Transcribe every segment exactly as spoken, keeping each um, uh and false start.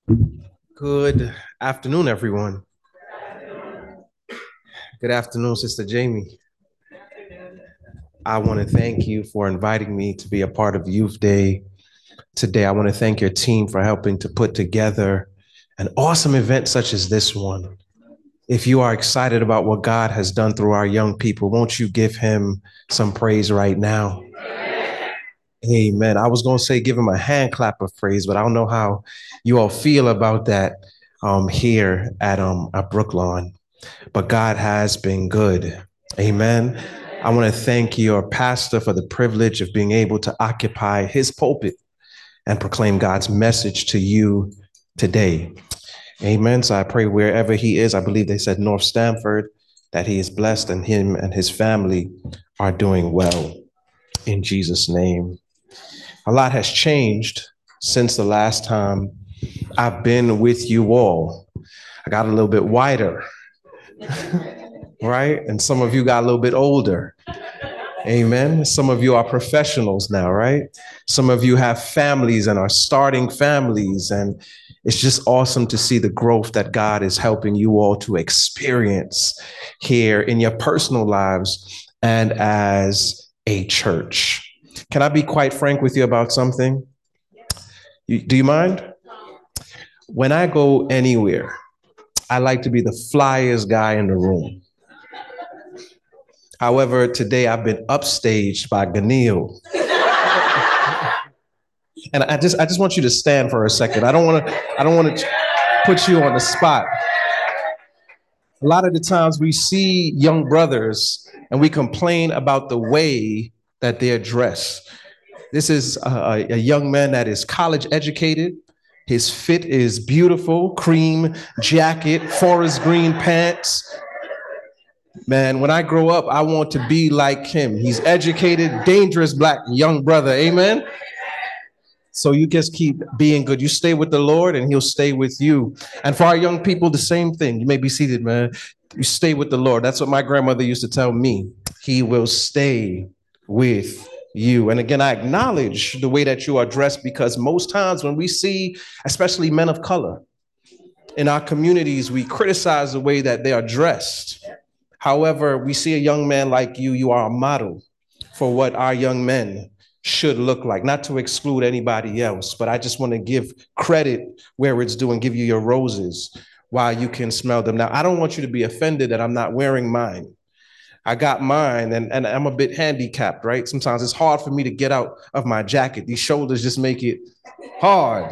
Good afternoon, everyone. Good afternoon, Sister Jamie. I want to thank you for inviting me to be a part of Youth Day today. I want to thank your team for helping to put together an awesome event such as this one. If you are excited about what God has done through our young people, won't you give him some praise right now? Amen. I was going to say give him a hand clap of praise, but I don't know how you all feel about that um, here at um, at Brooklawn. But God has been good. Amen. I want to thank your pastor for the privilege of being able to occupy his pulpit and proclaim God's message to you today. Amen. So I pray wherever he is, I believe they said North Stamford, that he is blessed and him and his family are doing well in Jesus' name. A lot has changed since the last time I've been with you all. I got a little bit wider, right? And some of you got a little bit older. Amen. Some of you are professionals now, right? Some of you have families and are starting families. And it's just awesome to see the growth that God is helping you all to experience here in your personal lives and as a church. Can I be quite frank with you about something? You, do you mind? When I go anywhere, I like to be the flyest guy in the room. However, today I've been upstaged by Ganil. And I just I just want you to stand for a second. I don't want to I don't want to put you on the spot. A lot of the times we see young brothers and we complain about the way that they're dressed. This is a, a young man that is college educated. His fit is beautiful, cream jacket, forest green pants. Man, when I grow up, I want to be like him. He's educated, dangerous black young brother. Amen. So you just keep being good. You stay with the Lord and he'll stay with you. And for our young people, the same thing. You may be seated, man. You stay with the Lord. That's what my grandmother used to tell me. He will stay with you. And again, I acknowledge the way that you are dressed because most times when we see, especially men of color in our communities, we criticize the way that they are dressed. However, we see a young man like you, you are a model for what our young men should look like, not to exclude anybody else, but I just want to give credit where it's due and give you your roses while you can smell them. Now, I don't want you to be offended that I'm not wearing mine. I got mine and, and I'm a bit handicapped, right? Sometimes it's hard for me to get out of my jacket. These shoulders just make it hard.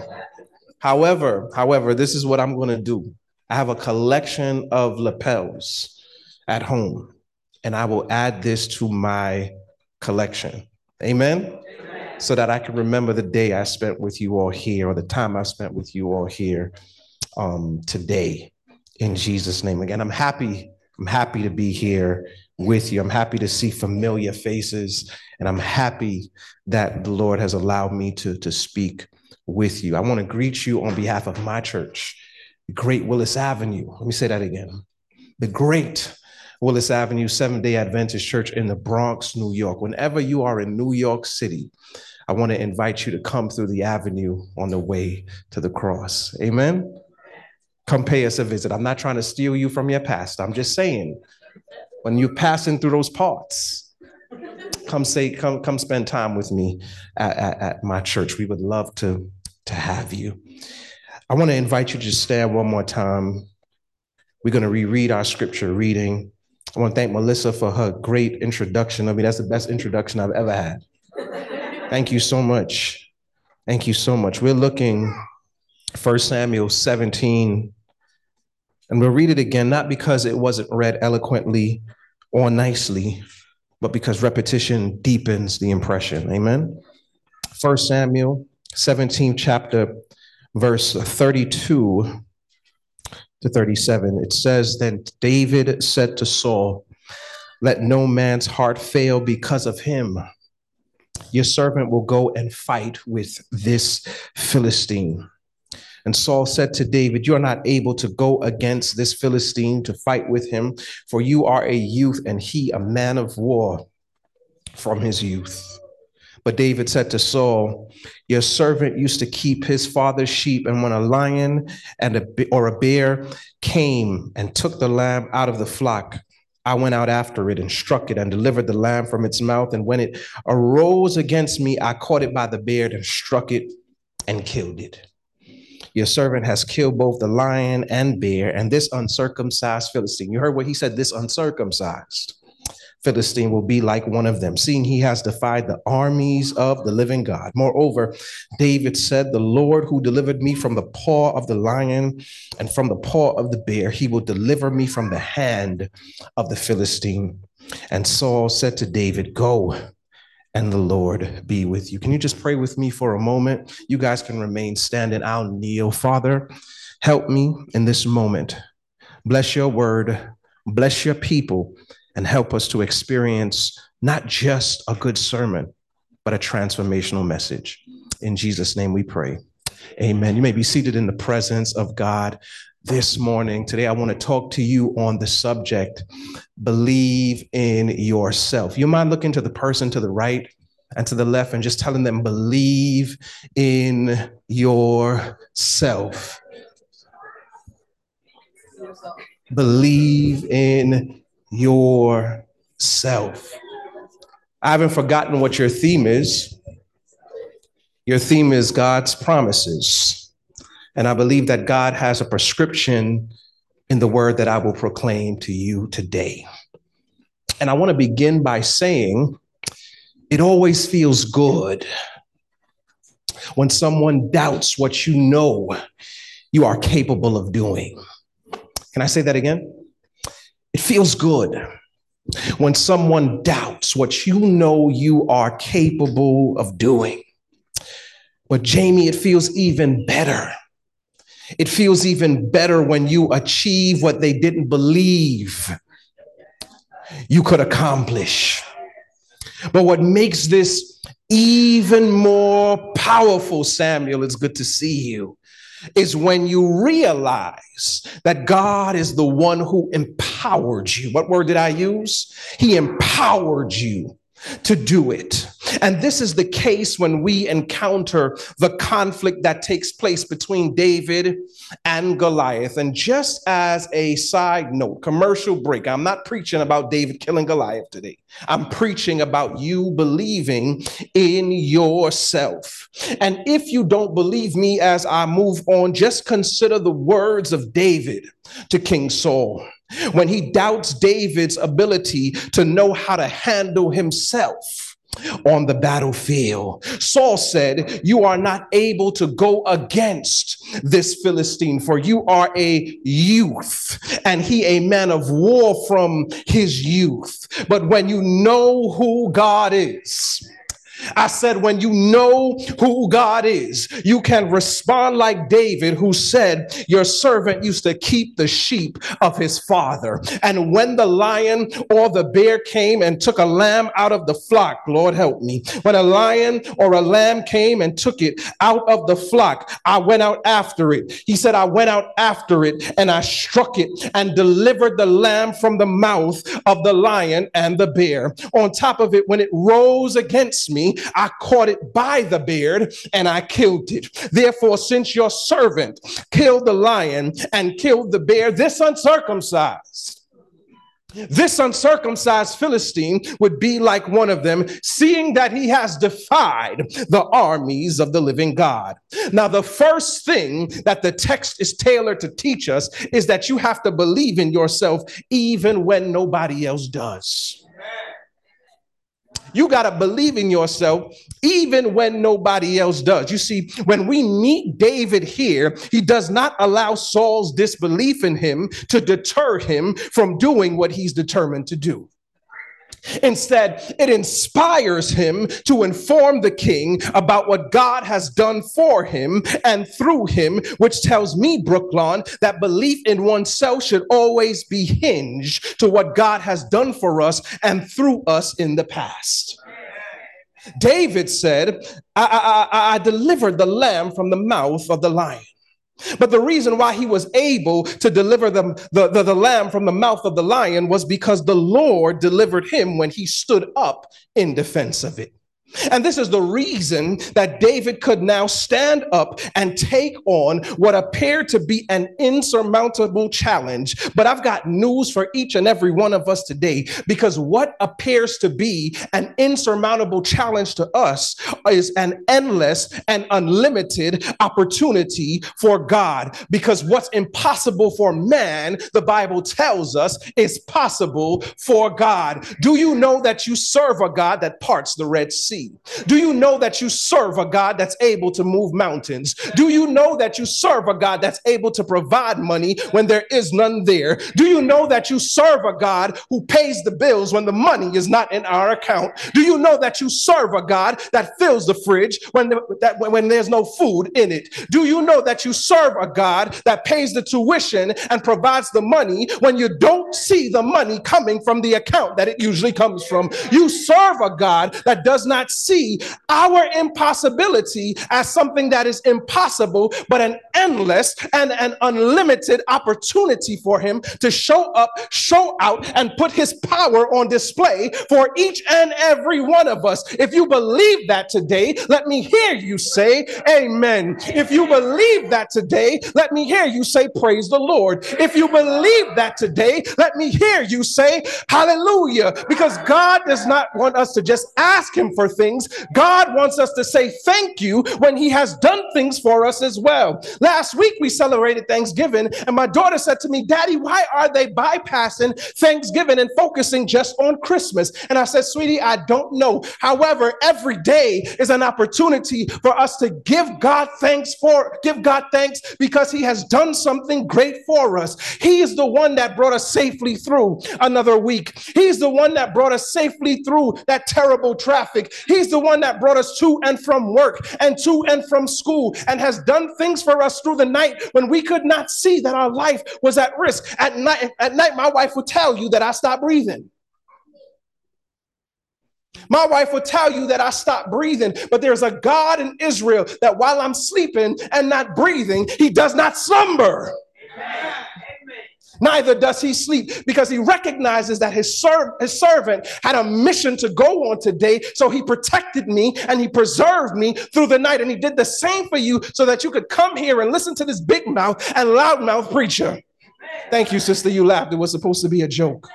However, however, this is what I'm going to do. I have a collection of lapels at home, and I will add this to my collection. Amen? So that I can remember the day I spent with you all here or the time I spent with you all here um, today in Jesus' name. Again, I'm happy. I'm happy to be here with you. I'm happy to see familiar faces, and I'm happy that the Lord has allowed me to, to speak with you. I want to greet you on behalf of my church, Great Willis Avenue. Let me say that again. The Great Willis Avenue Seventh-day Adventist Church in the Bronx, New York. Whenever you are in New York City, I want to invite you to come through the avenue on the way to the cross. Amen? Come pay us a visit. I'm not trying to steal you from your past. I'm just saying, when you're passing through those parts, come say, come, come spend time with me at, at, at my church. We would love to, to have you. I want to invite you to just stand one more time. We're going to reread our scripture reading. I want to thank Melissa for her great introduction. I mean, that's the best introduction I've ever had. Thank you so much. Thank you so much. We're looking First Samuel seventeen, and we'll read it again, not because it wasn't read eloquently or nicely, but because repetition deepens the impression. Amen. First Samuel seventeenth chapter, verse thirty-two to thirty-seven. It says, then David said to Saul, let no man's heart fail because of him. Your servant will go and fight with this Philistine. And Saul said to David, you are not able to go against this Philistine to fight with him, for you are a youth and he a man of war from his youth. But David said to Saul, your servant used to keep his father's sheep, and when a lion and a or a bear came and took the lamb out of the flock, I went out after it and struck it and delivered the lamb from its mouth. And when it arose against me, I caught it by the beard and struck it and killed it. Your servant has killed both the lion and bear, and this uncircumcised Philistine. You heard what he said, this uncircumcised Philistine will be like one of them, seeing he has defied the armies of the living God. Moreover, David said, the Lord who delivered me from the paw of the lion and from the paw of the bear, he will deliver me from the hand of the Philistine. And Saul said to David, go, and the Lord be with you. Can you just pray with me for a moment? You guys can remain standing. I'll kneel. Father, help me in this moment. Bless your word. Bless your people. And help us to experience not just a good sermon, but a transformational message. In Jesus' name we pray. Amen. You may be seated in the presence of God this morning. Today, I want to talk to you on the subject, believe in yourself. You mind looking to the person to the right and to the left and just telling them, believe in yourself. Believe in yourself. I haven't forgotten what your theme is. Your theme is God's promises. And I believe that God has a prescription in the word that I will proclaim to you today. And I want to begin by saying it always feels good when someone doubts what you know you are capable of doing. Can I say that again? It feels good when someone doubts what you know you are capable of doing. But Jamie, it feels even better. It feels even better when you achieve what they didn't believe you could accomplish. But what makes this even more powerful, Samuel, it's good to see you, is when you realize that God is the one who empowered you. What word did I use? He empowered you to do it. And this is the case when we encounter the conflict that takes place between David and Goliath. And just as a side note, commercial break, I'm not preaching about David killing Goliath today. I'm preaching about you believing in yourself. And if you don't believe me as I move on, just consider the words of David to King Saul. When he doubts David's ability to know how to handle himself on the battlefield, Saul said, you are not able to go against this Philistine, for you are a youth, and he a man of war from his youth. But when you know who God is, I said, when you know who God is, you can respond like David, who said, your servant used to keep the sheep of his father. And when the lion or the bear came and took a lamb out of the flock, Lord help me, when a lion or a lamb came and took it out of the flock, I went out after it. He said, I went out after it and I struck it and delivered the lamb from the mouth of the lion and the bear. On top of it, when it rose against me, I caught it by the beard and I killed it. Therefore, since your servant killed the lion and killed the bear, this uncircumcised, this uncircumcised Philistine would be like one of them, seeing that he has defied the armies of the living God. Now, the first thing that the text is tailored to teach us is that you have to believe in yourself even when nobody else does. You got to believe in yourself even when nobody else does. You see, when we meet David here, he does not allow Saul's disbelief in him to deter him from doing what he's determined to do. Instead, it inspires him to inform the king about what God has done for him and through him, which tells me, Brooklawn, that belief in oneself should always be hinged to what God has done for us and through us in the past. David said, I, I, I delivered the lamb from the mouth of the lion. But the reason why he was able to deliver the, the, the, the lamb from the mouth of the lion was because the Lord delivered him when he stood up in defense of it. And this is the reason that David could now stand up and take on what appeared to be an insurmountable challenge. But I've got news for each and every one of us today, because what appears to be an insurmountable challenge to us is an endless and unlimited opportunity for God. Because what's impossible for man, the Bible tells us, is possible for God. Do you know that you serve a God that parts the Red Sea? Do you know that you serve a God that's able to move mountains? Do you know that you serve a God that's able to provide money when there is none there? Do you know that you serve a God who pays the bills when the money is not in our account? Do you know that you serve a God that fills the fridge when, the, that, when there's no food in it? Do you know that you serve a God that pays the tuition and provides the money when you don't see the money coming from the account that it usually comes from? You serve a God that does not see our impossibility as something that is impossible, but an endless and an unlimited opportunity for him to show up, show out, and put his power on display for each and every one of us. If you believe that today, let me hear you say amen. If you believe that today, let me hear you say praise the Lord. If you believe that today, let me hear you say hallelujah, because God does not want us to just ask him for things. God wants us to say thank you when he has done things for us as well. Last week we celebrated Thanksgiving, and my daughter said to me, Daddy, why are they bypassing Thanksgiving and focusing just on Christmas? And I said, sweetie, I don't know. However, every day is an opportunity for us to give God thanks for, give God thanks because he has done something great for us. He is the one that brought us safely through another week. He's the one that brought us safely through that terrible traffic. He's the one that brought us to and from work and to and from school, and has done things for us through the night when we could not see that our life was at risk. At night, at night, my wife would tell you that I stopped breathing. My wife would tell you that I stopped breathing, but there's a God in Israel that while I'm sleeping and not breathing, he does not slumber. Amen. Neither does he sleep, because he recognizes that his, ser- his servant had a mission to go on today. So he protected me and he preserved me through the night. And he did the same for you so that you could come here and listen to this big mouth and loudmouth preacher. Thank you, sister. You laughed. It was supposed to be a joke.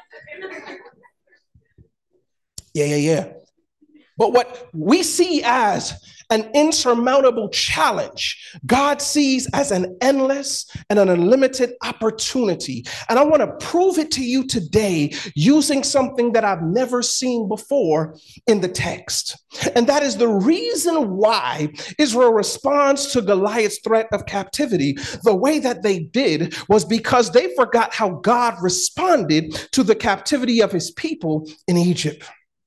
Yeah, yeah, yeah. But what we see as an insurmountable challenge, God sees as an endless and an unlimited opportunity. And I want to prove it to you today using something that I've never seen before in the text. And that is the reason why Israel responds to Goliath's threat of captivity the way that they did was because they forgot how God responded to the captivity of his people in Egypt.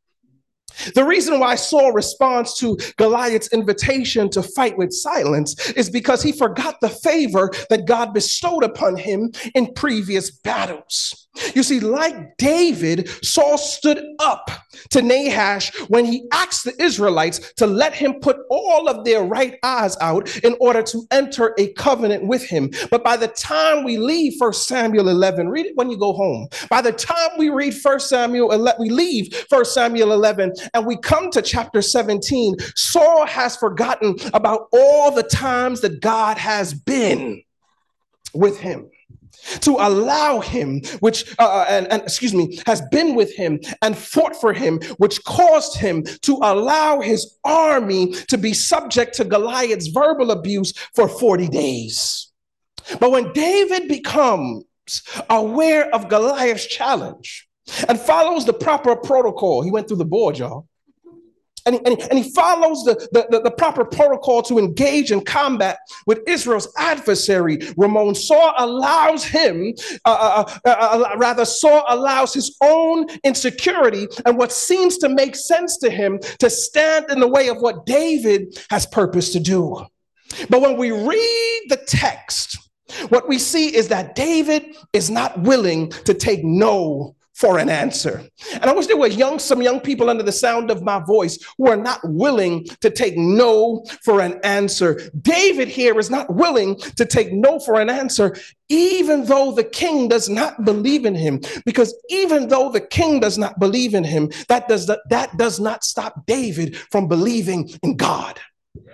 The reason why Saul responds to Goliath's invitation to fight with silence is because he forgot the favor that God bestowed upon him in previous battles. You see, like David, Saul stood up to Nahash when he asked the Israelites to let him put all of their right eyes out in order to enter a covenant with him. But by the time we leave First Samuel eleven, read it when you go home. By the time we read First Samuel eleven, we leave First Samuel eleven and we come to chapter seventeen, Saul has forgotten about all the times that God has been with him, to allow him, which, uh, and, and excuse me, has been with him and fought for him, which caused him to allow his army to be subject to Goliath's verbal abuse for forty days. But when David becomes aware of Goliath's challenge and follows the proper protocol, he went through the board, y'all. And he, and, he, and he follows the, the, the proper protocol to engage in combat with Israel's adversary, Ramon. Saul allows him, uh, uh, uh, uh, rather, Saul allows his own insecurity and what seems to make sense to him to stand in the way of what David has purposed to do. But when we read the text, what we see is that David is not willing to take no for an answer. And I wish there were young, some young people under the sound of my voice who are not willing to take no for an answer. David here is not willing to take no for an answer, even though the king does not believe in him. Because even though the king does not believe in him, that does, that, that does not stop David from believing in God.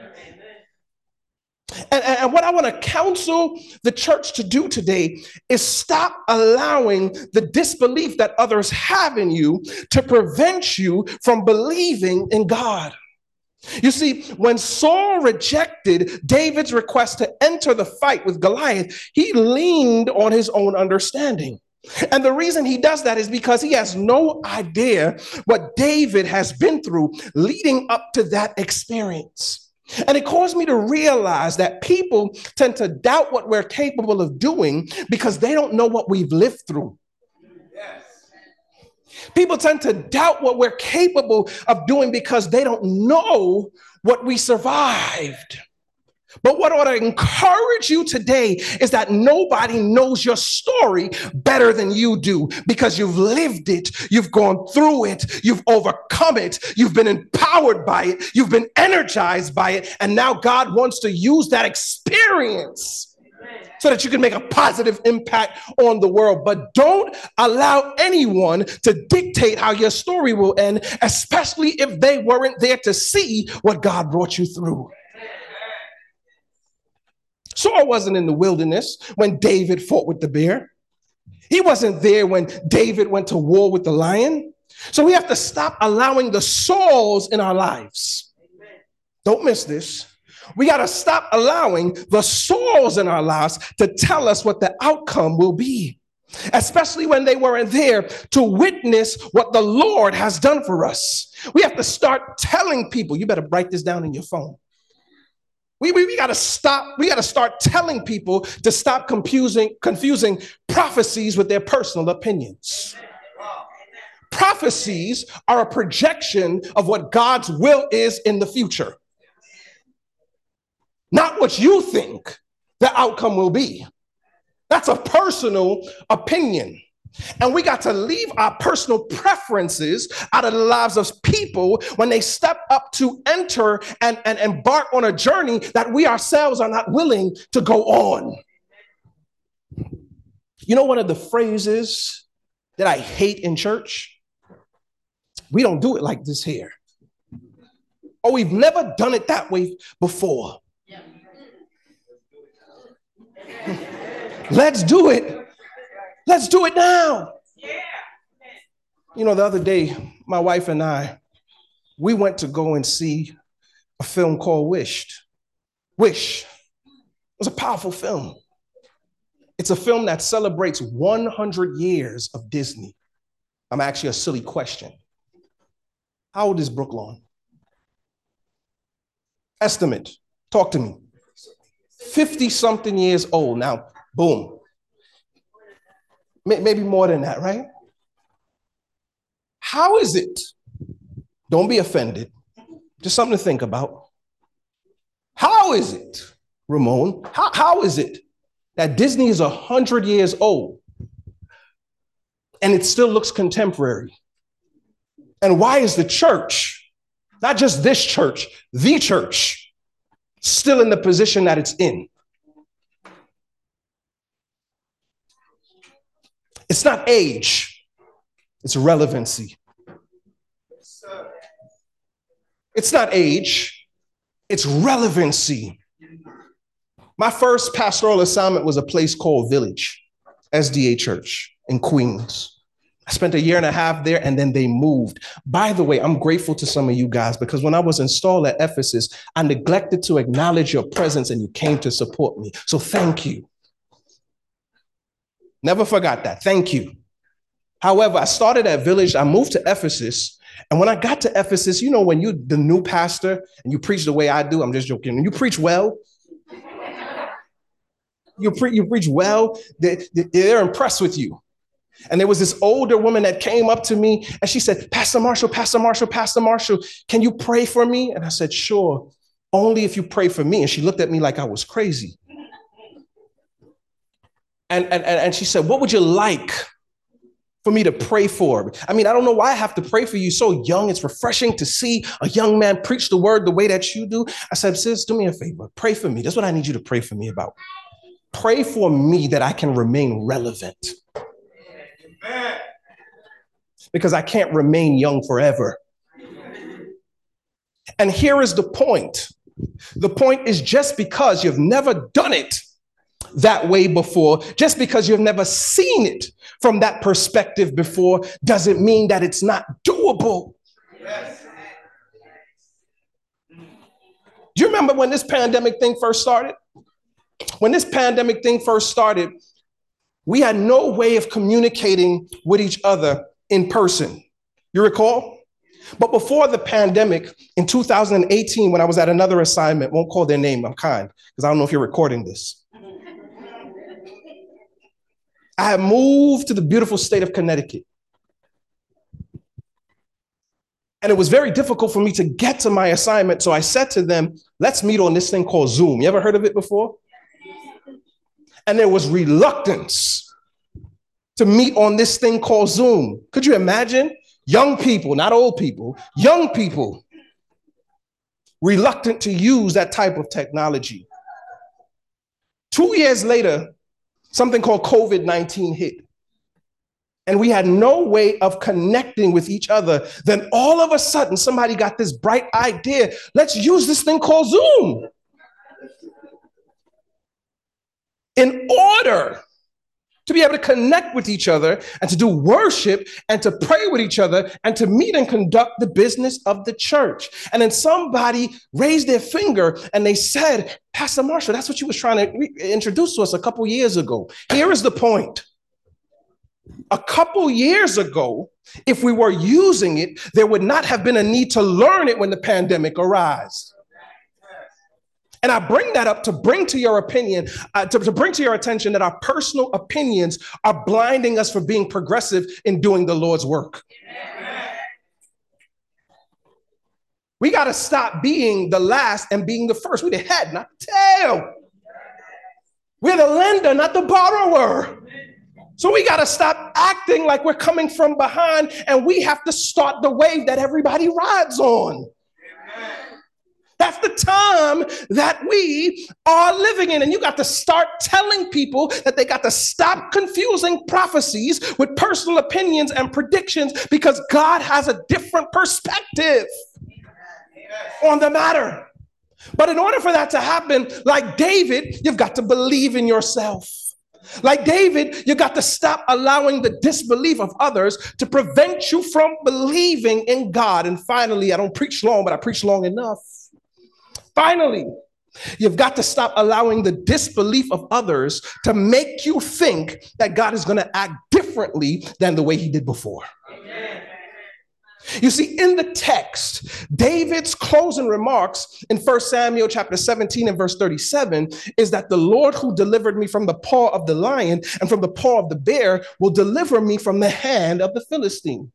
And, and what I want to counsel the church to do today is stop allowing the disbelief that others have in you to prevent you from believing in God. You see, when Saul rejected David's request to enter the fight with Goliath, he leaned on his own understanding. And the reason he does that is because he has no idea what David has been through leading up to that experience. And it caused me to realize that people tend to doubt what we're capable of doing because they don't know what we've lived through. Yes. People tend to doubt what we're capable of doing because they don't know what we survived. But what I want to encourage you today is that nobody knows your story better than you do, because you've lived it, you've gone through it, you've overcome it, you've been empowered by it, you've been energized by it, and now God wants to use that experience so that you can make a positive impact on the world. But don't allow anyone to dictate how your story will end, especially if they weren't there to see what God brought you through. Saul wasn't in the wilderness when David fought with the bear. He wasn't there when David went to war with the lion. So we have to stop allowing the Sauls in our lives. Amen. Don't miss this. We got to stop allowing the Sauls in our lives to tell us what the outcome will be, especially when they weren't there to witness what the Lord has done for us. We have to start telling people. You better write this down in your phone. We, we, we got to stop. We got to start telling people to stop confusing, confusing prophecies with their personal opinions. Prophecies are a projection of what God's will is in the future, not what you think the outcome will be. That's a personal opinion. And we got to leave our personal preferences out of the lives of people when they step up to enter and, and embark on a journey that we ourselves are not willing to go on. You know, one of the phrases that I hate in church? We don't do it like this here. Or we've never done it that way before. Let's do it. Let's do it now. You know, the other day, my wife and I, we went to go and see a film called Wished. Wish. It was a powerful film. It's a film that celebrates one hundred years of Disney. I'm actually a silly question. How old is Brooklyn? Estimate. Talk to me. fifty something years old. Now, boom. Maybe more than that, right? How is it? Don't be offended. Just something to think about. How is it, Ramon? How, how is it that Disney is one hundred years old and it still looks contemporary? And why is the church, not just this church, the church, still in the position that it's in? It's not age, it's relevancy. It's not age, it's relevancy. My first pastoral assignment was a place called Village, S D A Church in Queens. I spent a year and a half there, and then they moved. By the way, I'm grateful to some of you guys, because when I was installed at Ephesus, I neglected to acknowledge your presence and you came to support me. So thank you. Never forgot that. Thank you. However, I started at Village. I moved to Ephesus. And when I got to Ephesus, you know, when you're the new pastor and you preach the way I do, I'm just joking. When you preach well, you, pre- you preach well, they, they're impressed with you. And there was this older woman that came up to me and she said, Pastor Marshall, Pastor Marshall, Pastor Marshall, can you pray for me? And I said, sure, only if you pray for me. And she looked at me like I was crazy. And, and, and she said, what would you like for me to pray for. I mean, I don't know why I have to pray for you so young. It's refreshing to see a young man preach the word the way that you do. I said, sis, do me a favor. Pray for me. That's what I need you to pray for me about. Pray for me that I can remain relevant. Amen. Because I can't remain young forever. And here is the point. The point is, just because you've never done it that way before, just because you've never seen it from that perspective before, doesn't mean that it's not doable. Yes. Do you remember when this pandemic thing first started? When this pandemic thing first started, we had no way of communicating with each other in person. You recall? But before the pandemic, in two thousand eighteen, when I was at another assignment, won't call their name, I'm kind, because I don't know if you're recording this. I had moved to the beautiful state of Connecticut. And it was very difficult for me to get to my assignment. So I said to them, let's meet on this thing called Zoom. You ever heard of it before? And there was reluctance to meet on this thing called Zoom. Could you imagine? Young people, not old people, young people, reluctant to use that type of technology. Two years later, something called COVID nineteen hit. And we had no way of connecting with each other. Then all of a sudden, somebody got this bright idea. Let's use this thing called Zoom. In order to be able to connect with each other and to do worship and to pray with each other and to meet and conduct the business of the church. And then somebody raised their finger and they said, Pastor Marshall, that's what you was trying to re- introduce to us a couple years ago. Here is the point. A couple years ago, if we were using it, there would not have been a need to learn it when the pandemic arose. And I bring that up to bring to your opinion, uh, to, to bring to your attention that our personal opinions are blinding us for being progressive in doing the Lord's work. Amen. We got to stop being the last and being the first. We're the head, not the tail. We're the lender, not the borrower. So we got to stop acting like we're coming from behind, and we have to start the wave that everybody rides on. Amen. That's the time that we are living in. And you got to start telling people that they got to stop confusing prophecies with personal opinions and predictions, because God has a different perspective on the matter. But in order for that to happen, like David, you've got to believe in yourself. Like David, you got to stop allowing the disbelief of others to prevent you from believing in God. And finally, I don't preach long, but I preach long enough. Finally, you've got to stop allowing the disbelief of others to make you think that God is going to act differently than the way he did before. Amen. You see, in the text, David's closing remarks in First Samuel chapter seventeen and verse thirty-seven is that the Lord who delivered me from the paw of the lion and from the paw of the bear will deliver me from the hand of the Philistine.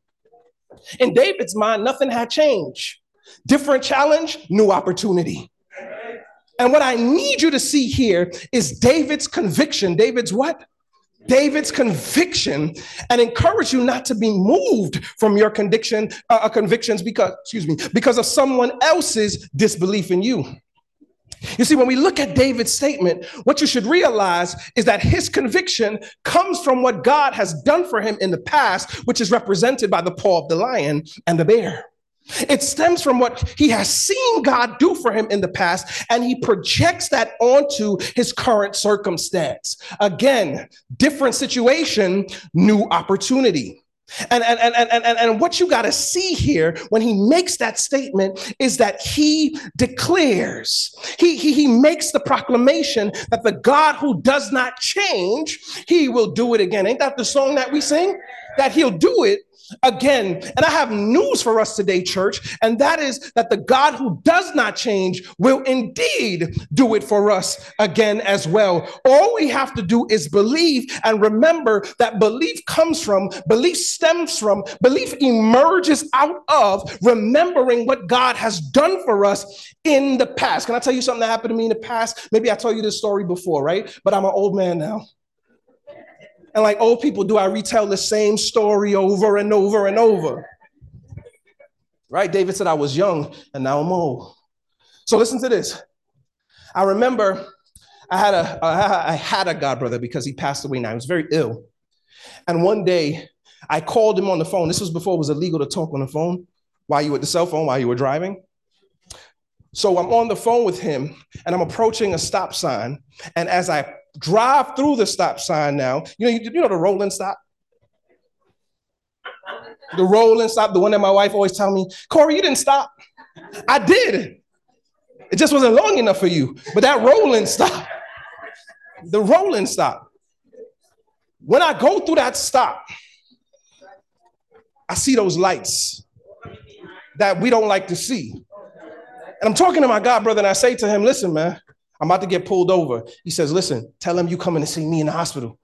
In David's mind, nothing had changed. Different challenge, new opportunity. And what I need you to see here is David's conviction. David's what? David's conviction, and encourage you not to be moved from your conviction, uh, convictions because, excuse me, because of someone else's disbelief in you. You see, when we look at David's statement, what you should realize is that his conviction comes from what God has done for him in the past, which is represented by the paw of the lion and the bear. It stems from what he has seen God do for him in the past, and he projects that onto his current circumstance. Again, different situation, new opportunity. And, and, and, and, and, and what you got to see here when he makes that statement is that he declares, he, he, he makes the proclamation that the God who does not change, he will do it again. Ain't that the song that we sing? That he'll do it again. And I have news for us today, church, and that is that the God who does not change will indeed do it for us again as well. All we have to do is believe, and remember that belief comes from, belief stems from, belief emerges out of remembering what God has done for us in the past. Can I tell you something that happened to me in the past? Maybe I told you this story before, right? But I'm an old man now. And like old people do, I retell the same story over and over and over. Right? David said, I was young and now I'm old. So listen to this. I remember I had a, I had a god brother because he passed away now. He was very ill. And one day I called him on the phone. This was before it was illegal to talk on the phone while you were at the cell phone, while you were driving. So I'm on the phone with him and I'm approaching a stop sign. And as I drive through the stop sign now, you know, you, you know the rolling stop? The rolling stop, the one that my wife always tells me, Corey, you didn't stop. I did. It just wasn't long enough for you. But that rolling stop, the rolling stop. When I go through that stop, I see those lights that we don't like to see. And I'm talking to my God brother and I say to him, listen, man, I'm about to get pulled over. He says, listen, tell him you coming to see me in the hospital.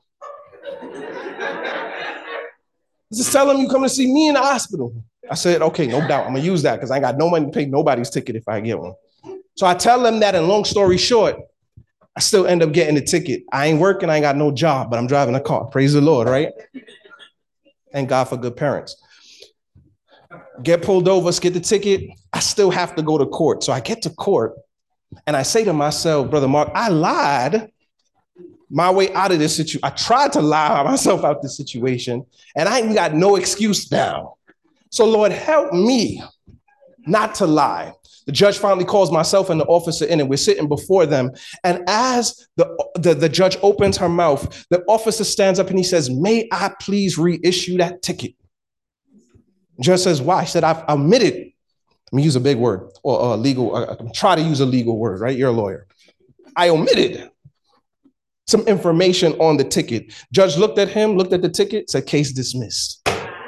Just tell him you coming to see me in the hospital. I said, okay, no doubt. I'm going to use that because I ain't got no money to pay nobody's ticket if I get one. So I tell them that, and long story short, I still end up getting the ticket. I ain't working. I ain't got no job, but I'm driving a car. Praise the Lord, right? Thank God for good parents. Get pulled over, get the ticket. I still have to go to court. So I get to court and I say to myself, Brother Mark, I lied my way out of this situation. I tried to lie myself out of this situation and I ain't got no excuse now. So Lord, help me not to lie. The judge finally calls myself and the officer in and we're sitting before them. And as the, the, the judge opens her mouth, the officer stands up and he says, may I please reissue that ticket? The judge says, why? He said, I've omitted, let me use a big word or a legal, uh, try to use a legal word, right? You're a lawyer. I omitted some information on the ticket. Judge looked at him, looked at the ticket, said, case dismissed.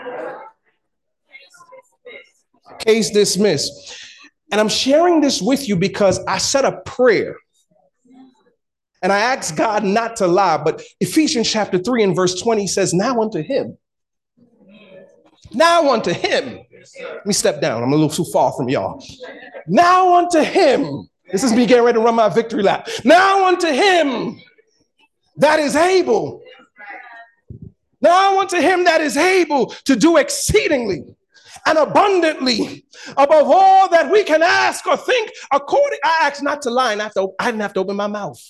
Case dismissed. And I'm sharing this with you because I said a prayer and I asked God not to lie, but Ephesians chapter three and verse twenty says, now unto him. Now unto him. Let me step down. I'm a little too far from y'all. Now unto him. This is me getting ready to run my victory lap. Now unto him that is able. Now unto him that is able to do exceedingly and abundantly above all that we can ask or think according. I asked not to lie and I, have to, I didn't have to open my mouth.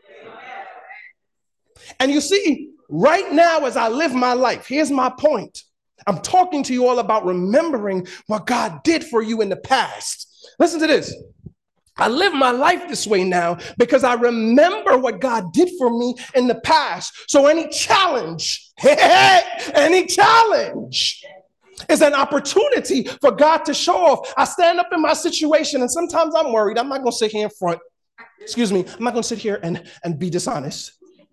And you see, right now as I live my life, here's my point. I'm talking to you all about remembering what God did for you in the past. Listen to this. I live my life this way now because I remember what God did for me in the past. So any challenge, any challenge is an opportunity for God to show off. I stand up in my situation and sometimes I'm worried. I'm not going to sit here in front. Excuse me. I'm not going to sit here and, and be dishonest.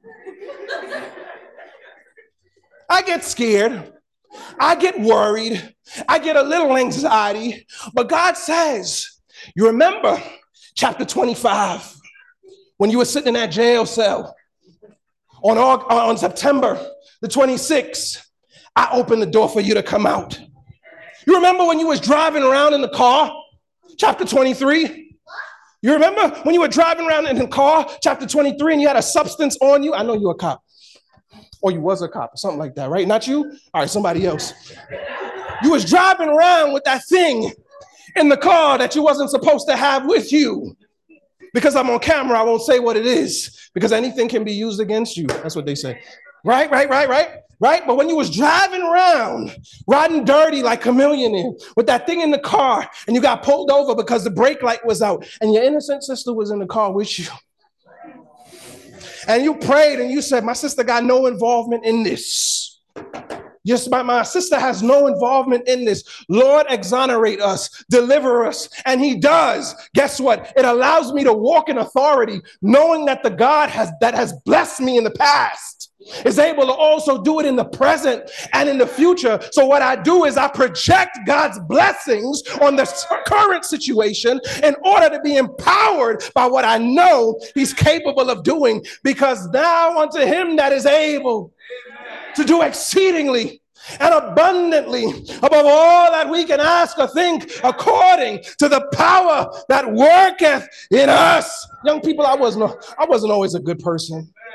I get scared. I get worried. I get a little anxiety. But God says, you remember chapter twenty-five, when you were sitting in that jail cell on, on September the twenty-sixth, I opened the door for you to come out. You remember when you was driving around in the car, chapter twenty-three? You remember when you were driving around in the car, chapter twenty-three, and you had a substance on you? I know you're a cop. Or you was a cop or something like that, right? Not you? All right, somebody else. You was driving around with that thing in the car that you wasn't supposed to have with you. Because I'm on camera, I won't say what it is because anything can be used against you. That's what they say. Right, right, right, right, right. But when you was driving around, riding dirty like Chameleon with that thing in the car and you got pulled over because the brake light was out and your innocent sister was in the car with you. And you prayed and you said, my sister got no involvement in this. Yes, my, my sister has no involvement in this. Lord, exonerate us, deliver us. And he does. Guess what? It allows me to walk in authority, knowing that the God has that has blessed me in the past is able to also do it in the present and in the future. So what I do is I project God's blessings on the current situation in order to be empowered by what I know he's capable of doing, because now unto him that is able to do exceedingly and abundantly above all that we can ask or think, according to the power that worketh in us. Young people, I wasn't, I wasn't always a good person.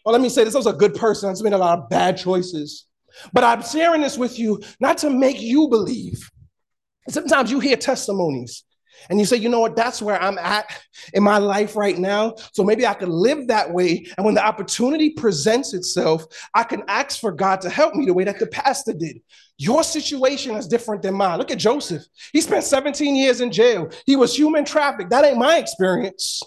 Or let me say this, I was a good person. I've made a lot of bad choices. But I'm sharing this with you not to make you believe. Sometimes you hear testimonies and you say, you know what, that's where I'm at in my life right now. So maybe I could live that way. And when the opportunity presents itself, I can ask for God to help me the way that the pastor did. Your situation is different than mine. Look at Joseph. He spent seventeen years in jail. He was human trafficked. That ain't my experience.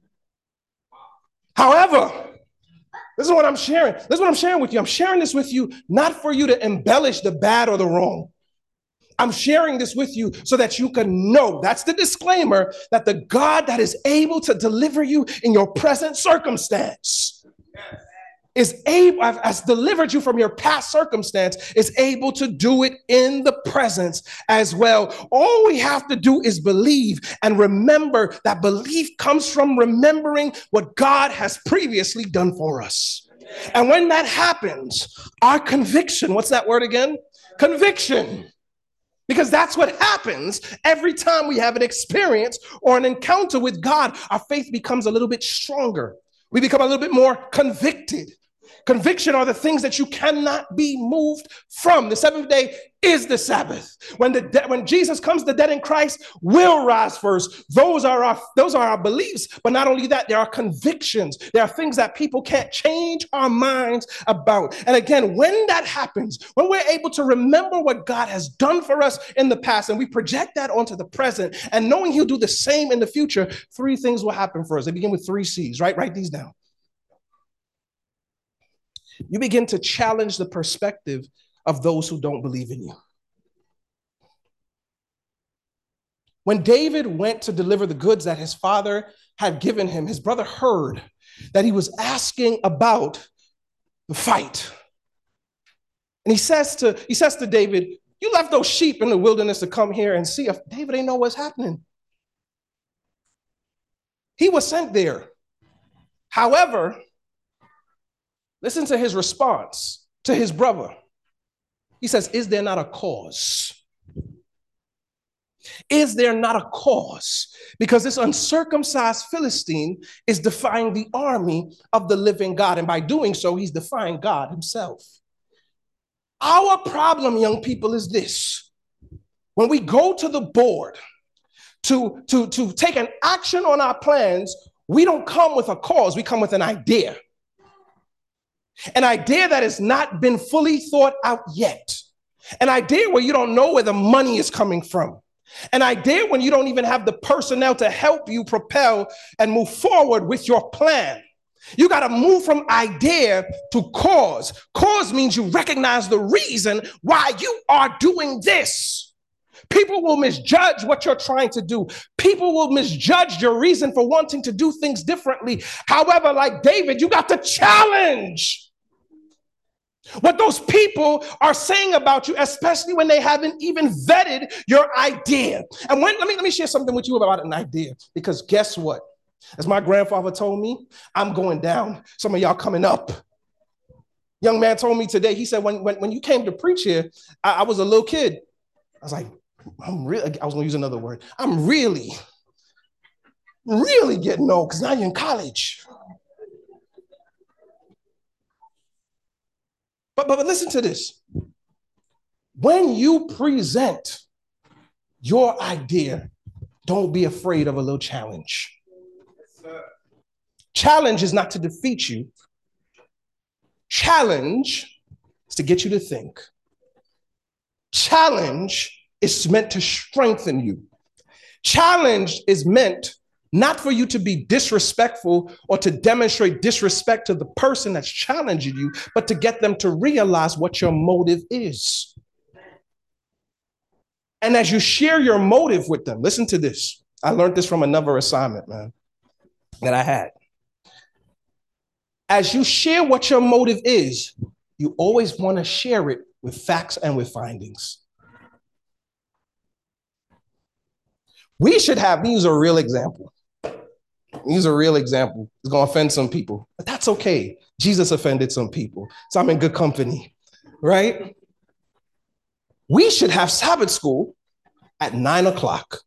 However, this is what I'm sharing. This is what I'm sharing with you. I'm sharing this with you not for you to embellish the bad or the wrong. I'm sharing this with you so that you can know, that's the disclaimer, that the God that is able to deliver you in your present circumstance is able, has delivered you from your past circumstance, is able to do it in the presence as well. All we have to do is believe and remember that belief comes from remembering what God has previously done for us. And when that happens, our conviction, what's that word again? Conviction. Because that's what happens every time we have an experience or an encounter with God. Our faith becomes a little bit stronger. We become a little bit more convicted. Conviction are the things that you cannot be moved from. The seventh day is the Sabbath. When the de- when Jesus comes, the dead in Christ will rise first. Those are our those are our beliefs. But not only that, there are convictions. There are things that people can't change our minds about. And again, when that happens, when we're able to remember what God has done for us in the past and we project that onto the present and knowing He'll do the same in the future, three things will happen for us. They begin with three C's, right? Write these down. You begin to challenge the perspective of those who don't believe in you. When David went to deliver the goods that his father had given him, his brother heard that he was asking about the fight. And he says to, he says to David, you left those sheep in the wilderness to come here and see if David ain't know what's happening. He was sent there. However, listen to his response to his brother. He says, is there not a cause? Is there not a cause? Because this uncircumcised Philistine is defying the army of the living God. And by doing so, he's defying God himself. Our problem, young people, is this. When we go to the board to, to, to take an action on our plans, we don't come with a cause, we come with an idea. An idea that has not been fully thought out yet. An idea where you don't know where the money is coming from. An idea when you don't even have the personnel to help you propel and move forward with your plan. You got to move from idea to cause. Cause means you recognize the reason why you are doing this. People will misjudge what you're trying to do. People will misjudge your reason for wanting to do things differently. However, like David, you got to challenge what those people are saying about you, especially when they haven't even vetted your idea. And when, let me, let me share something with you about an idea, because guess what? As my grandfather told me, I'm going down. Some of y'all coming up. Young man told me today, he said, when, when, when you came to preach here, I, I was a little kid. I was like, I'm really, I was gonna use another word. I'm really, really getting old because now you're in college. But, but, but listen to this. When you present your idea, don't be afraid of a little challenge. Yes, challenge is not to defeat you. Challenge is to get you to think. Challenge is meant to strengthen you. Challenge is meant not for you to be disrespectful or to demonstrate disrespect to the person that's challenging you, but to get them to realize what your motive is. And as you share your motive with them, listen to this. I learned this from another assignment, man, that I had. As you share what your motive is, you always want to share it with facts and with findings. We should have, we use a real example. Use a real example. It's going to offend some people, but that's okay. Jesus offended some people, so I'm in good company, right? We should have Sabbath school at nine o'clock.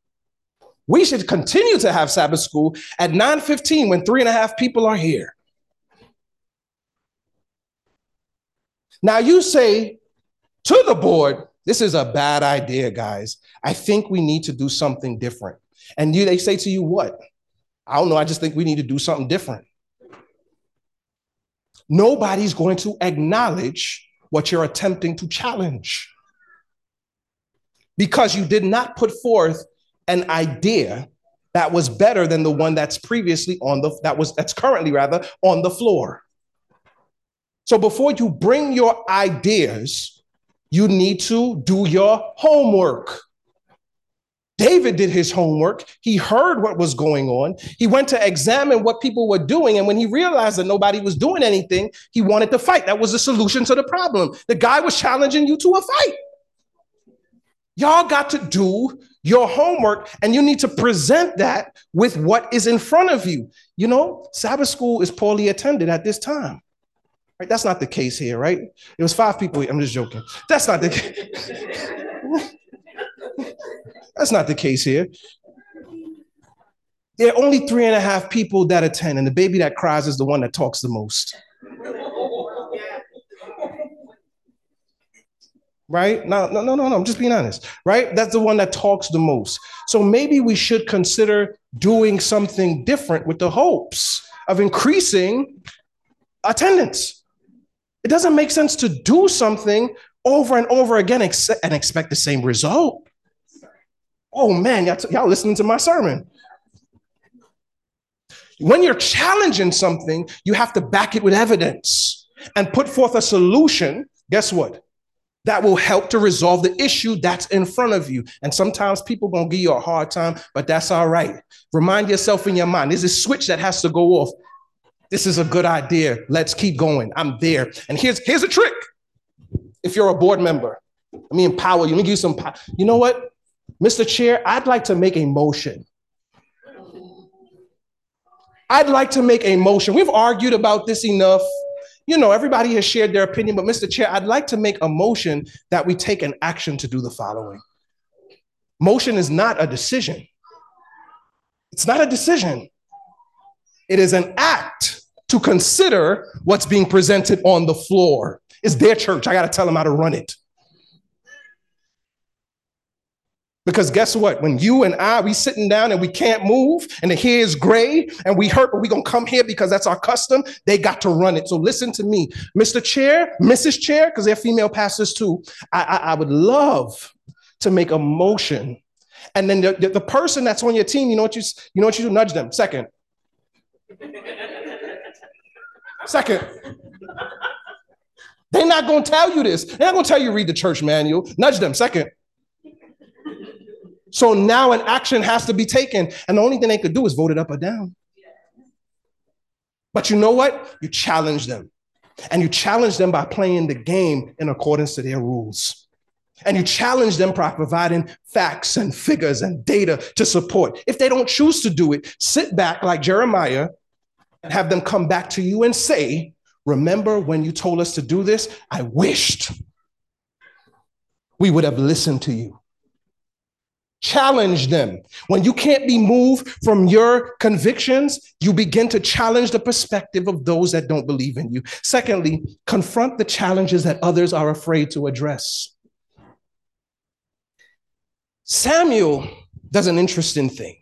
We should continue to have Sabbath school at nine fifteen when three and a half people are here. Now you say to the board, this is a bad idea, guys. I think we need to do something different. And you, they say to you, what? I don't know, I just think we need to do something different. Nobody's going to acknowledge what you're attempting to challenge, because you did not put forth an idea that was better than the one that's previously on the, that was, that's currently rather on the floor. So before you bring your ideas, you need to do your homework. David did his homework. He heard what was going on. He went to examine what people were doing. And when he realized that nobody was doing anything, he wanted to fight. That was the solution to the problem. The guy was challenging you to a fight. Y'all got to do your homework, and you need to present that with what is in front of you. You know, Sabbath school is poorly attended at this time. Right? That's not the case here, right? It was five people. I'm just joking. That's not the case. That's not the case here. There are only three and a half people that attend, and the baby that cries is the one that talks the most. Right? No, no, no, no, no, I'm just being honest, right? That's the one that talks the most. So maybe we should consider doing something different with the hopes of increasing attendance. It doesn't make sense to do something over and over again ex- and expect the same result. Oh man, y'all, t- y'all listening to my sermon. When you're challenging something, you have to back it with evidence and put forth a solution. Guess what? That will help to resolve the issue that's in front of you. And sometimes people gonna give you a hard time, but that's all right. Remind yourself in your mind, there's a switch that has to go off. This is a good idea. Let's keep going. I'm there. And here's, here's a trick. If you're a board member, let me empower you. Let me give you some power. You know what? Mister Chair, I'd like to make a motion. I'd like to make a motion. We've argued about this enough. You know, everybody has shared their opinion, but Mister Chair, I'd like to make a motion that we take an action to do the following. Motion is not a decision. It's not a decision. It is an act to consider what's being presented on the floor. It's their church. I got to tell them how to run it. Because guess what? When you and I, we sitting down and we can't move and the hair is gray and we hurt, but we gonna come here because that's our custom, they got to run it. So listen to me, Mister Chair, Missus Chair, because they're female pastors too. I, I, I would love to make a motion. And then the, the, the person that's on your team, you know what you, you know what you do? Nudge them. Second. Second. They're not gonna tell you this. They're not gonna tell you read the church manual. Nudge them. Second. So now an action has to be taken. And the only thing they could do is vote it up or down. But you know what? You challenge them. And you challenge them by playing the game in accordance to their rules. And you challenge them by providing facts and figures and data to support. If they don't choose to do it, sit back like Jeremiah and have them come back to you and say, remember when you told us to do this? I wished we would have listened to you. Challenge them. When you can't be moved from your convictions, you begin to challenge the perspective of those that don't believe in you. Secondly, confront the challenges that others are afraid to address. Samuel does an interesting thing.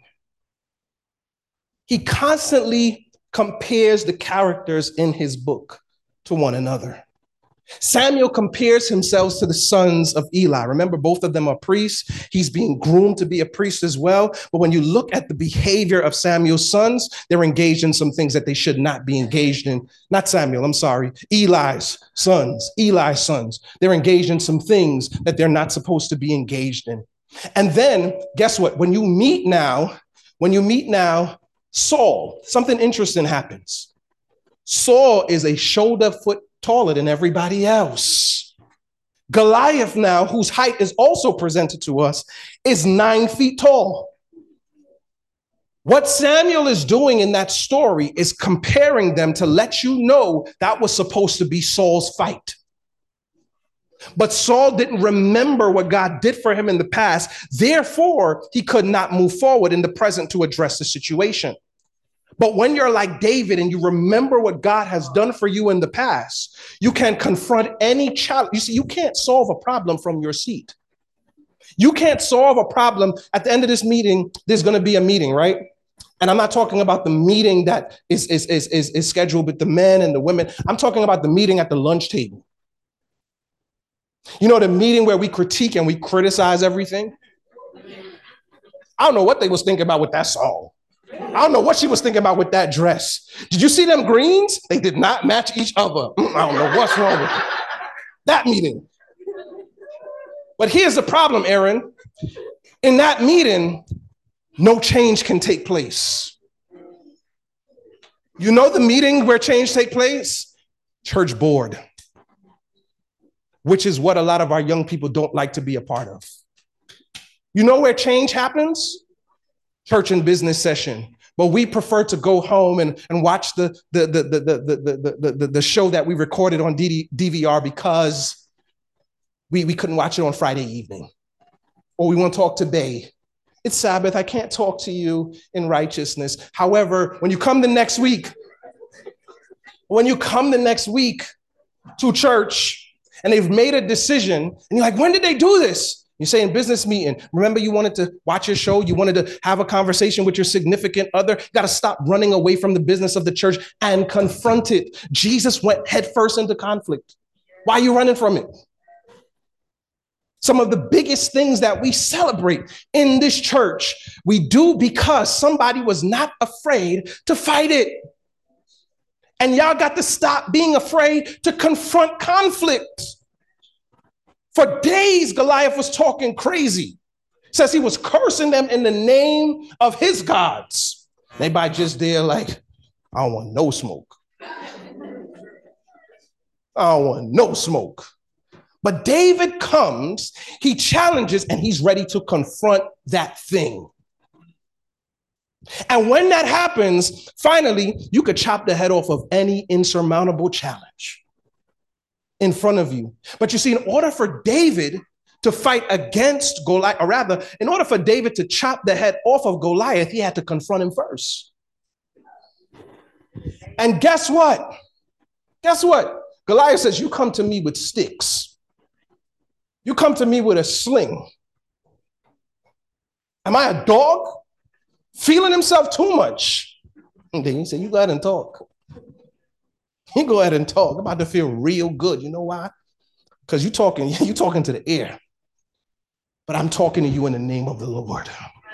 He constantly compares the characters in his book to one another. Samuel compares himself to the sons of Eli. Remember, both of them are priests. He's being groomed to be a priest as well. But when you look at the behavior of Samuel's sons, they're engaged in some things that they should not be engaged in. Not Samuel, I'm sorry. Eli's sons, Eli's sons. They're engaged in some things that they're not supposed to be engaged in. And then, guess what? When you meet now, when you meet now, Saul, something interesting happens. Saul is a shoulder foot taller than everybody else. Goliath now, whose height is also presented to us, is nine feet tall. What Samuel is doing in that story is comparing them to let you know that was supposed to be Saul's fight. But Saul didn't remember what God did for him in the past. Therefore, he could not move forward in the present to address the situation. But when you're like David and you remember what God has done for you in the past, you can confront any challenge. You see, you can't solve a problem from your seat. You can't solve a problem. At the end of this meeting, there's going to be a meeting, right? And I'm not talking about the meeting that is, is, is, is, is scheduled with the men and the women. I'm talking about the meeting at the lunch table. You know, the meeting where we critique and we criticize everything. I don't know what they was thinking about with that song. I don't know what she was thinking about with that dress. Did you see them greens? They did not match each other. I don't know what's wrong with that meeting. But here's the problem, Aaron. In that meeting, no change can take place. You know the meeting where change take place? Church board, which is what a lot of our young people don't like to be a part of. You know where change happens? Church and business session. But we prefer to go home and, and watch the, the, the, the, the, the, the, the, the show that we recorded on D V R because we, we couldn't watch it on Friday evening. Or we want to talk today. It's Sabbath. I can't talk to you in righteousness. However, when you come the next week, when you come the next week to church and they've made a decision and you're like, when did they do this? You say in business meeting, remember you wanted to watch your show, you wanted to have a conversation with your significant other, you got to stop running away from the business of the church and confront it. Jesus went headfirst into conflict. Why are you running from it? Some of the biggest things that we celebrate in this church, we do because somebody was not afraid to fight it. And y'all got to stop being afraid to confront conflict. For days, Goliath was talking crazy. Says he was cursing them in the name of his gods. Everybody just there like, I don't want no smoke. I don't want no smoke. But David comes, he challenges, and he's ready to confront that thing. And when that happens, finally, you could chop the head off of any insurmountable challenge in front of you. But you see, in order for David to fight against Goliath, or rather, in order for David to chop the head off of Goliath, he had to confront him first. And guess what? Guess what? Goliath says, you come to me with sticks. You come to me with a sling. Am I a dog? Feeling himself too much. And then he said, you go ahead and talk. You go ahead and talk. I'm about to feel real good. You know why? Because you're talking, you're talking to the air. But I'm talking to you in the name of the Lord.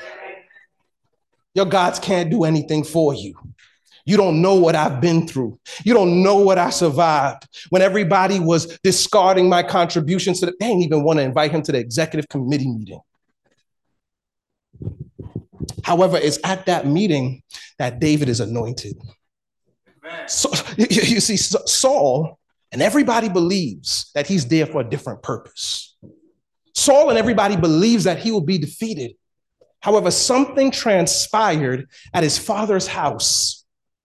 Your gods can't do anything for you. You don't know what I've been through. You don't know what I survived. When everybody was discarding my contributions to the, they didn't even want to invite him to the executive committee meeting. However, it's at that meeting that David is anointed. So, you see, Saul and everybody believes that he's there for a different purpose. Saul and everybody believes that he will be defeated. However, something transpired at his father's house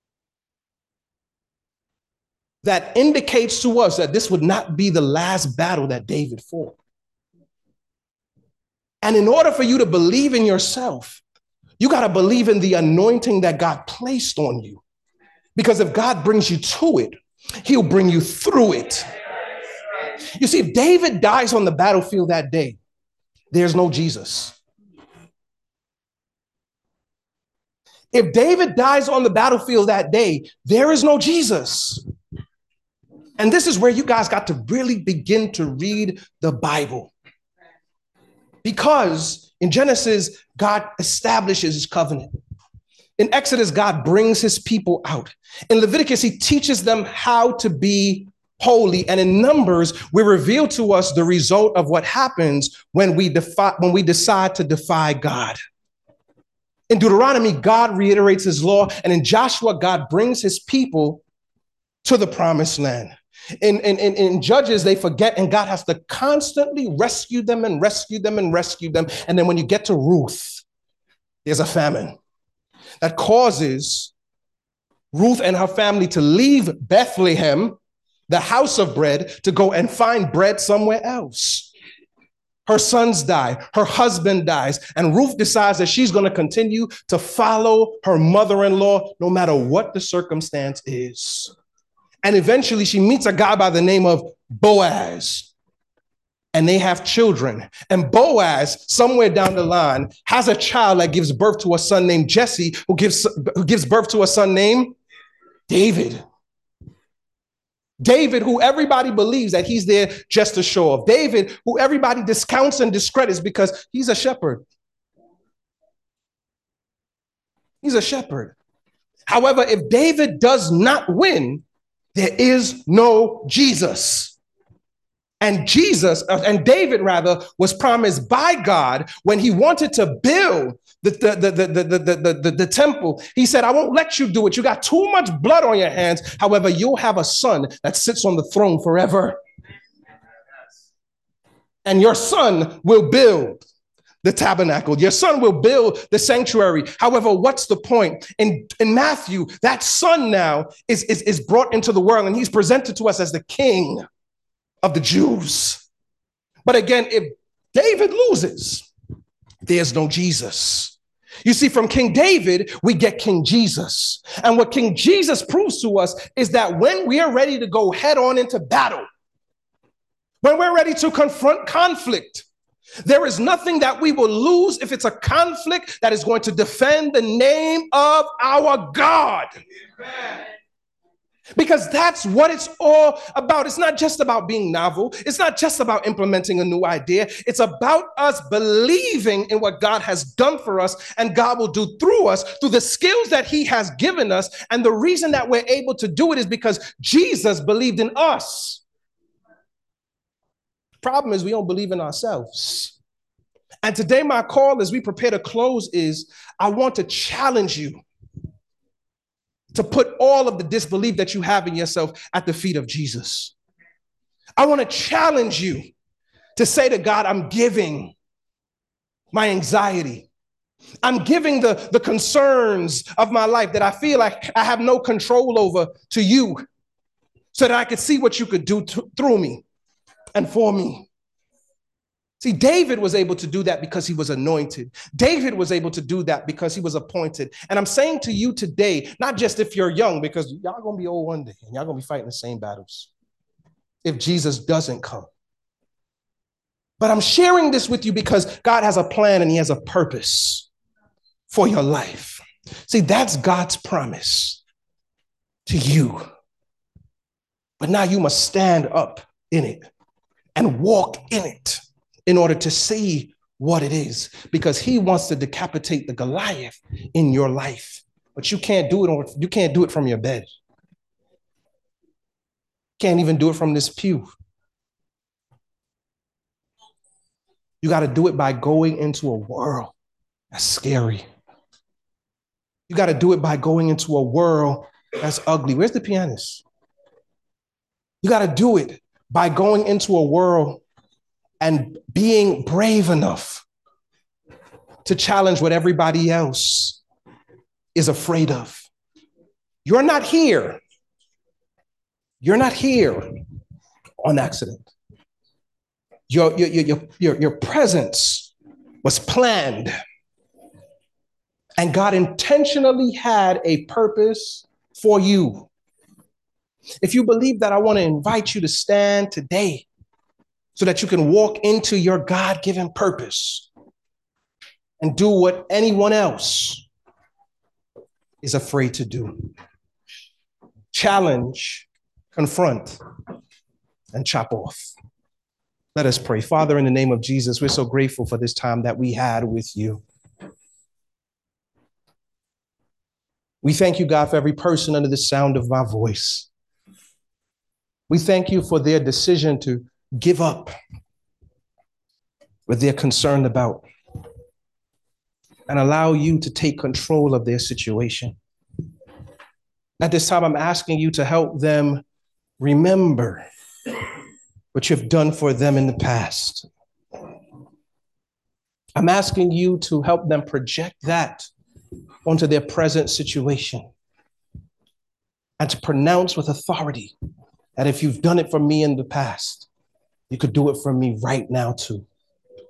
that indicates to us that this would not be the last battle that David fought. And in order for you to believe in yourself, you got to believe in the anointing that God placed on you. Because if God brings you to it, he'll bring you through it. You see, if David dies on the battlefield that day, there's no Jesus. If David dies on the battlefield that day, there is no Jesus. And this is where you guys got to really begin to read the Bible. Because in Genesis, God establishes his covenant. In Exodus, God brings his people out. In Leviticus, he teaches them how to be holy. And in Numbers, we reveal to us the result of what happens when we defy, when we decide to defy God. In Deuteronomy, God reiterates his law. And in Joshua, God brings his people to the promised land. In, in, in, in Judges, they forget, and God has to constantly rescue them and rescue them and rescue them. And then when you get to Ruth, there's a famine that causes Ruth and her family to leave Bethlehem, the house of bread, to go and find bread somewhere else. Her sons die, her husband dies, and Ruth decides that she's going to continue to follow her mother-in-law no matter what the circumstance is. And eventually she meets a guy by the name of Boaz, and they have children. And Boaz, somewhere down the line, has a child that gives birth to a son named Jesse, who gives, who gives birth to a son named David. David, who everybody believes that he's there just to show off. David, who everybody discounts and discredits because he's a shepherd. He's a shepherd. However, if David does not win, there is no Jesus. And Jesus, and David rather, was promised by God when he wanted to build the, the, the, the, the, the, the, the temple. He said, I won't let you do it. You got too much blood on your hands. However, you'll have a son that sits on the throne forever. And your son will build the tabernacle. Your son will build the sanctuary. However, what's the point? In, in Matthew, that son now is, is, is brought into the world, and he's presented to us as the king of the Jews. But again, if David loses, there's no Jesus. You see, from King David, we get King Jesus. And what King Jesus proves to us is that when we are ready to go head on into battle, when we're ready to confront conflict, there is nothing that we will lose if it's a conflict that is going to defend the name of our God. Amen. Because that's what it's all about. It's not just about being novel. It's not just about implementing a new idea. It's about us believing in what God has done for us and God will do through us, through the skills that he has given us. And the reason that we're able to do it is because Jesus believed in us. Problem is, we don't believe in ourselves. And today my call as we prepare to close is, I want to challenge you to put all of the disbelief that you have in yourself at the feet of Jesus. I want to challenge you to say to God, I'm giving my anxiety. I'm giving the, the concerns of my life that I feel like I have no control over to you so that I could see what you could do to, through me and for me. See, David was able to do that because he was anointed. David was able to do that because he was appointed. And I'm saying to you today, not just if you're young, because y'all gonna be old one day and y'all gonna be fighting the same battles if Jesus doesn't come. But I'm sharing this with you because God has a plan and he has a purpose for your life. See, that's God's promise to you. But now you must stand up in it and walk in it in order to see what it is, because he wants to decapitate the Goliath in your life. But you can't do it on, you can't do it from your bed. Can't even do it from this pew. You got to do it by going into a world that's scary. You got to do it by going into a world that's ugly. Where's the pianist? You got to do it by going into a world and being brave enough to challenge what everybody else is afraid of. You're not here. You're not here on accident. Your, your, your, your, your presence was planned. And God intentionally had a purpose for you. If you believe that, I want to invite you to stand today so that you can walk into your God-given purpose and do what anyone else is afraid to do. Challenge, confront, and chop off. Let us pray. Father, in the name of Jesus, we're so grateful for this time that we had with you. We thank you, God, for every person under the sound of my voice. We thank you for their decision to give up what they're concerned about and allow you to take control of their situation. At this time, I'm asking you to help them remember what you've done for them in the past. I'm asking you to help them project that onto their present situation and to pronounce with authority that if you've done it for me in the past, you could do it for me right now too.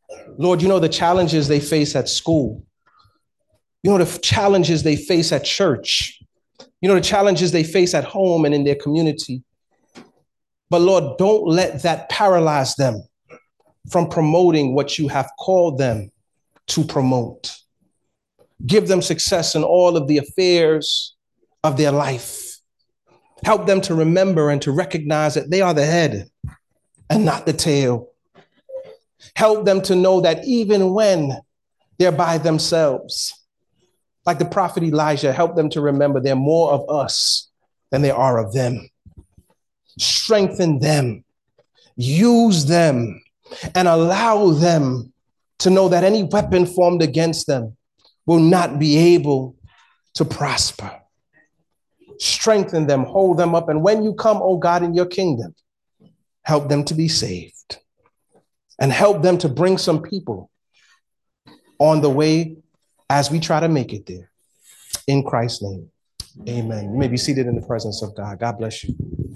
Lord, you know the challenges they face at school. You know the challenges they face at church. You know the challenges they face at home and in their community. But Lord, don't let that paralyze them from promoting what you have called them to promote. Give them success in all of the affairs of their life. Help them to remember and to recognize that they are the head and not the tail. Help them to know that even when they're by themselves, like the prophet Elijah, help them to remember they're more of us than they are of them. Strengthen them, use them, and allow them to know that any weapon formed against them will not be able to prosper. Strengthen them, hold them up, and when you come, oh God, in your kingdom, help them to be saved and help them to bring some people on the way as we try to make it there. In Christ's name, amen. You may be seated in the presence of God. God bless you.